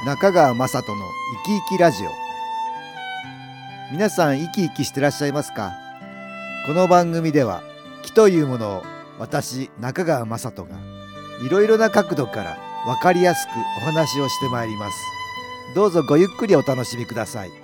中川雅人の生き生きラジオ。皆さん生き生きしてらっしゃいますか？この番組では気というものを私中川雅人がいろいろな角度から分かりやすくお話をしてまいります。どうぞごゆっくりお楽しみください。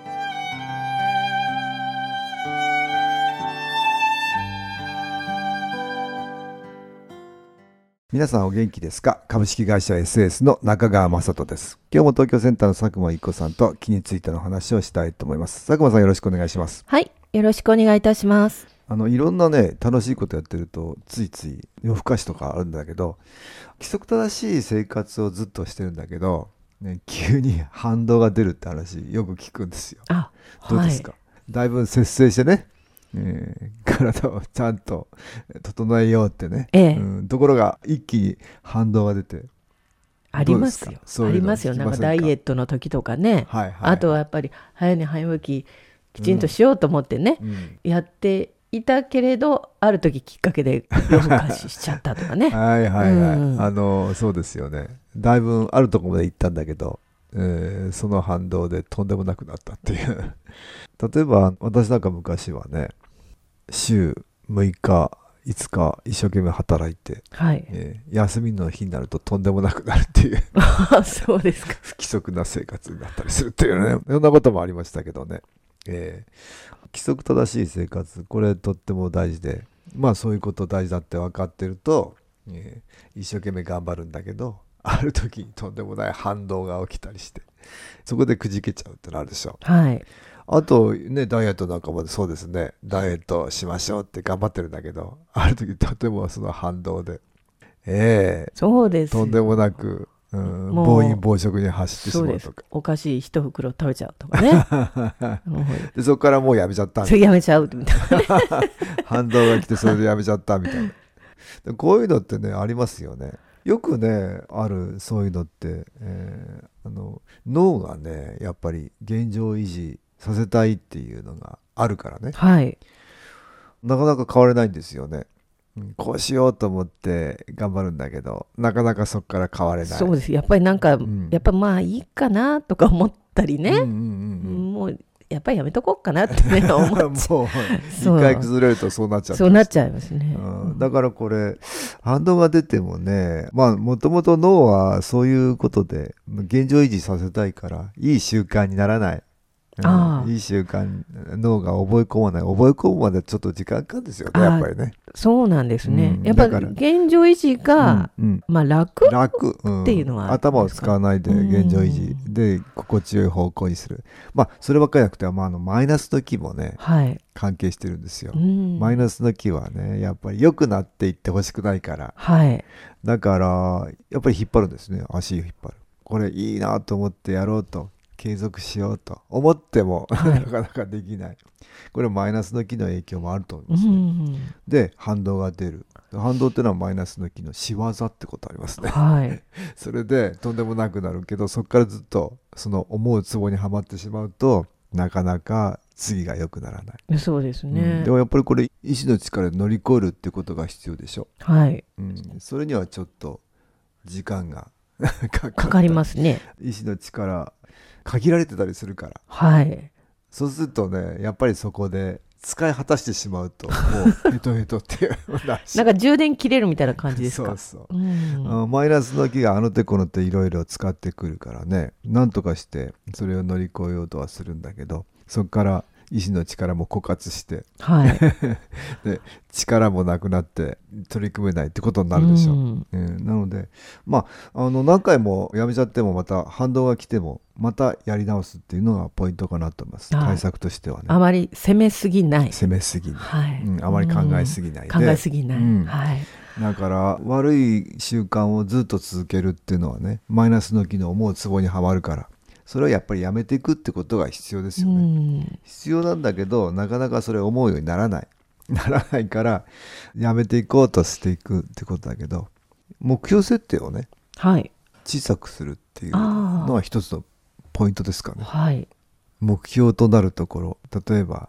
皆さんお元気ですか？株式会社 SS の中川雅人です。今日も東京センターの佐久間一子さんと気についての話をしたいと思います。佐久間さん、よろしくお願いします。 はい、よろしくお願いいたします。 いろんなね楽しいことやってるとついつい夜更かしとかあるんだけど、規則正しい生活をずっとしてるんだけど、ね、急に反動が出るって話よく聞くんですよ。どうですか？だいぶ節制してね、体をちゃんと整えようってね、ところが一気に反動が出てありますよ。ありますよ。なんかダイエットの時とかね、あとはやっぱり早寝早起ききちんとしようと思ってね、やっていたけれど、ある時きっかけで夜更かししちゃったとかねそうですよね。だいぶあるところまで行ったんだけど、その反動でとんでもなくなったっていう例えば私なんか昔はね、週6日5日一生懸命働いて、休みの日になるととんでもなくなるっていうそうですか。 不規則な生活になったりするっていうね、いろんなこともありましたけどね、規則正しい生活、これとっても大事で、そういうこと大事だって分かってると、一生懸命頑張るんだけど、ある時にとんでもない反動が起きたりして、そこでくじけちゃうってのあるでしょ。あとね、ダイエットなんかもそうですね。ダイエットしましょうって頑張ってるんだけど、ある時とてもその反動で、 そうです。 とんでもなく、暴飲暴食に走ってしまうとか、 お菓子一袋食べちゃうとかねでそこからもうやめちゃったそれやめちゃうみたいな反動が来てそれでやめちゃったみたいなこういうのってねありますよね。よくねあるそういうのって、脳がねやっぱり現状維持させたいっていうのがあるからね、なかなか変われないんですよね。こうしようと思って頑張るんだけど、なかなかそこから変われない。 そうです。やっぱりなんか、やっぱまあいいかなとか思ったりね、もうやっぱりやめとこうかなってね思っちゃうもう一回崩れるとそうなっちゃう。 そうなっちゃいますね、 だからこれ反動が出てもね、もともと脳はそういうことで現状維持させたいからいい習慣にならない。いい習慣脳が覚え込まない。覚え込むまでちょっと時間かかるんですよね、やっぱりね。 そうなんですね、やっぱり現状維持が、楽っていうのは、 頭を使わないで現状維持で心地よい方向にする。そればっかりなくてマイナスの気もね、関係してるんですよ。マイナスの気はねやっぱり良くなっていってほしくないから、だからやっぱり引っ張るんですね。足を引っ張る。これいいなと思ってやろうと継続しようと思っても、なかなかできない。これはマイナスの気の影響もあると思いますね。で反動が出る。反動ってのはマイナスの気の仕業ってことありますね、それでとんでもなくなるけど、そこからずっとその思うツボにはまってしまうとなかなか次が良くならない。 そうですね、 でもやっぱりこれ意志の力で乗り越えるってことが必要でしょ。それにはちょっと時間がかかりますね。 意志の力限られてたりするから、そうするとねやっぱりそこで使い果たしてしまうともうヘトヘトっていうなんか充電切れるみたいな感じですか。 マイナスの気があの手この手いろいろ使ってくるからね、なんとかしてそれを乗り越えようとはするんだけど、そこから意志の力も枯渇して、で力もなくなって取り組めないってことになるでしょう。なので何回もやめちゃってもまた反動が来てもまたやり直すっていうのがポイントかなと思います。対策としてはね。 あまり攻めすぎない。 あまり考えすぎないで。だから悪い習慣をずっと続けるっていうのはね、マイナスの気の思うツボにはまるから、それはやっぱりやめていくってことが必要ですよね。必要なんだけどなかなかそれ思うようにならないからやめていこうとしていくってことだけど、目標設定をね、小さくするっていうのは一つのポイントですかね。目標となるところ、例えば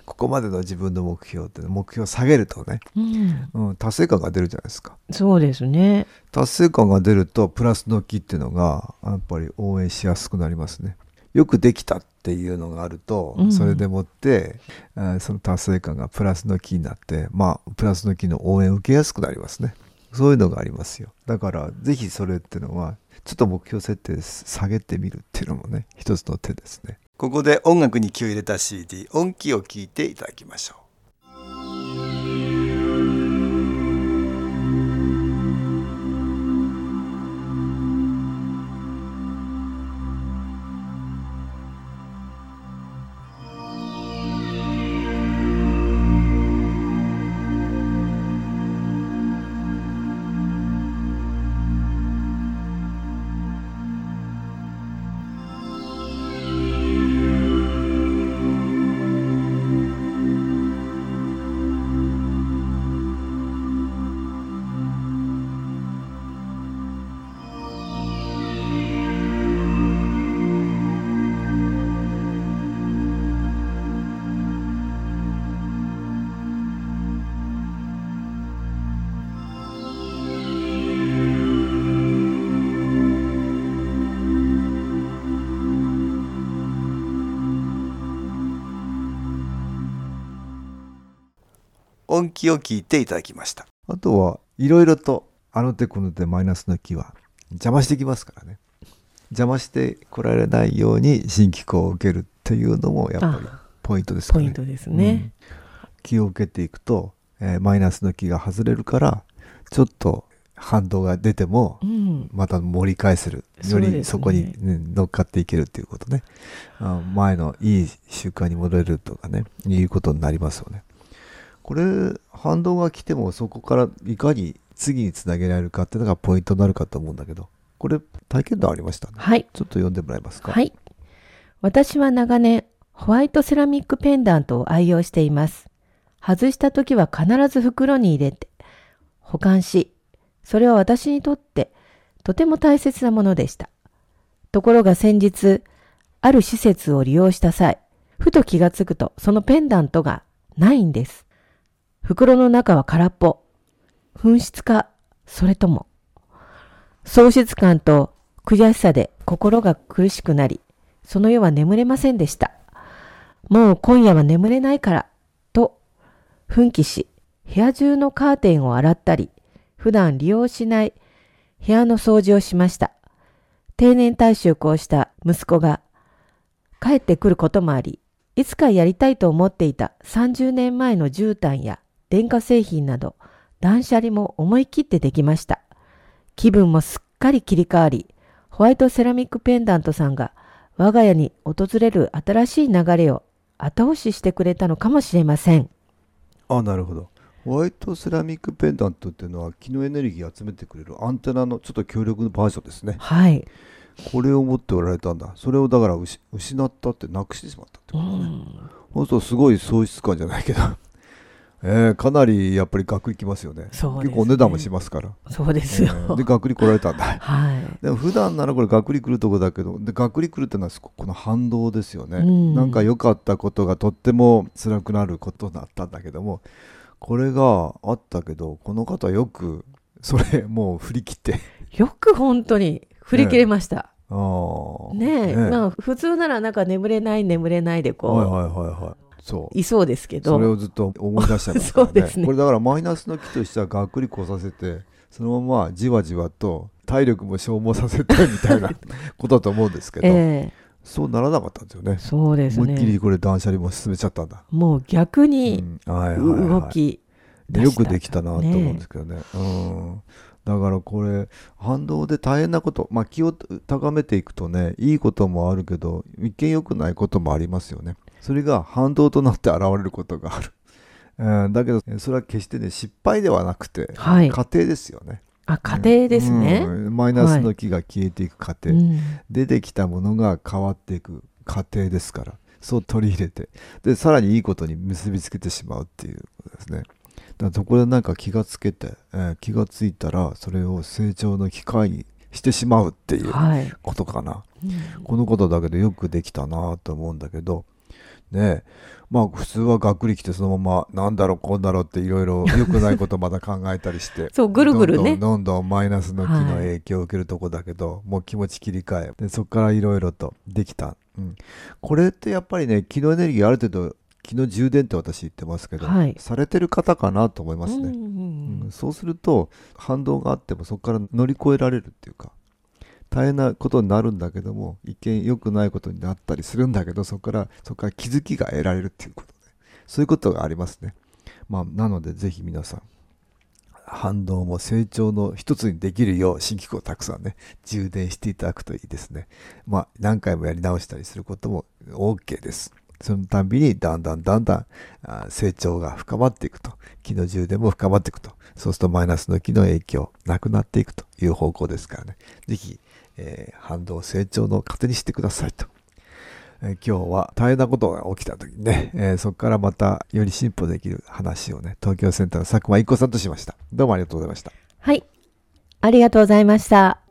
ここまでの自分の目標って目標を下げるとね、達成感が出るじゃないですか。 そうですね。 達成感が出るとプラスの気っていうのがやっぱり応援しやすくなりますね。よくできたっていうのがあると、それでもってその達成感がプラスの気になって、プラスの気の応援を受けやすくなりますね。そういうのがありますよ。だからぜひそれっていうのはちょっと目標設定下げてみるっていうのもね、一つの手ですね。ここで音楽に気を入れた CD 音気を聞いていただきましょう。音気を聞いていただきました。あとはいろいろとあの手この手マイナスの気は邪魔してきますからね。邪魔してこられないように新機構を受けるっていうのもやっぱりポイントですからね。 ポイントですね。 気を受けていくと、マイナスの気が外れるからちょっと反動が出てもまた盛り返せる、よりそこに、乗っかっていけるっていうことね。前のいい習慣に戻れるとかね、いうことになりますよね。これ反動が来てもそこからいかに次につなげられるかっていうのがポイントになるかと思うんだけど、これ体験談ありましたね。 はい。 ちょっと読んでもらえますか。 はい。私は長年ホワイトセラミックペンダントを愛用しています。外した時は必ず袋に入れて保管し、それは私にとってとても大切なものでした。ところが先日、ある施設を利用した際、ふと気がつくとそのペンダントがないんです。袋の中は空っぽ。紛失か、それとも。喪失感と悔しさで心が苦しくなり、その夜は眠れませんでした。もう今夜は眠れないから、と奮起し、部屋中のカーテンを洗ったり、普段利用しない部屋の掃除をしました。定年退職をした息子が帰ってくることもあり、いつかやりたいと思っていた30年前の絨毯や電化製品など断捨離も思い切ってできました。気分もすっかり切り替わり、ホワイトセラミックペンダントさんが我が家に訪れる新しい流れを後押ししてくれたのかもしれません。 なるほど。ホワイトセラミックペンダントっていうのは気のエネルギーを集めてくれるアンテナのちょっと強力なバージョンですね。 はい。 これを持っておられたんだ。それをだから失ったってなくしてしまったってことね。そうするとすごい喪失感じゃないけどかなりやっぱりがっくりきますよね。 そうですね。 結構お値段もしますから。 そうですよ。 でがっくり来られたんだ。 はい。 でも普段ならこれがっくり来るとこだけど、でがっくり来るってのはこの反動ですよね。なんか良かったことがとっても辛くなることになったんだけども、これがあったけど、この方よくそれもう振り切ってよく本当に振り切れました。 ねえ、 普通ならなんか眠れないでこう、そういそうですけど、 それをずっと思い出しちゃいますからね。 そうですね。 これだからマイナスの気としてはがっくりこさせて、そのままじわじわと体力も消耗させてみたいなことだと思うんですけど、そうならなかったんですよね。 そうですね。 思いっきりこれ断捨離も進めちゃったんだ。 もう逆に動き出した、 よくできたなと思うんですけどね。だからこれ反動で大変なこと、気を高めていくとね、いいこともあるけど一見良くないこともありますよね。それが反動となって現れることがある。だけどそれは決してね、失敗ではなくて、過程ですよね。 過程ですね。 マイナスの気が消えていく過程、出てきたものが変わっていく過程ですから、そう取り入れて、でさらにいいことに結びつけてしまうっていうことですね。だからそこでなんか気がつけて、気がついたらそれを成長の機会にしてしまうっていうことかな。このことだけでよくできたなと思うんだけど、 ね。まあ普通はがっくりきてそのままなんだろうこうだろうっていろいろ良くないことまた考えたりしてそうぐるぐるねどんどんマイナスの気の影響を受けるとこだけど、もう気持ち切り替えでそこからいろいろとできた、これってやっぱりね、気のエネルギーある程度気の充電って私言ってますけど、されてる方かなと思いますね、そうすると反動があってもそこから乗り越えられるっていうか、大変なことになるんだけども、一見良くないことになったりするんだけど、そこから気づきが得られるっていうことで、そういうことがありますね。なのでぜひ皆さん反動も成長の一つにできるよう新機構をたくさんね充電していただくといいですね。何回もやり直したりすることも OK です。そのたんびにだんだん成長が深まっていくと、気の充電も深まっていくと、そうするとマイナスの気の影響なくなっていくという方向ですからね、ぜひ反動成長の糧にしてくださいと。今日は大変なことが起きた時にね、そこからまたより進歩できる話をね、東京センターの佐久間一子さんとしました。どうもありがとうございました。 はい、ありがとうございました。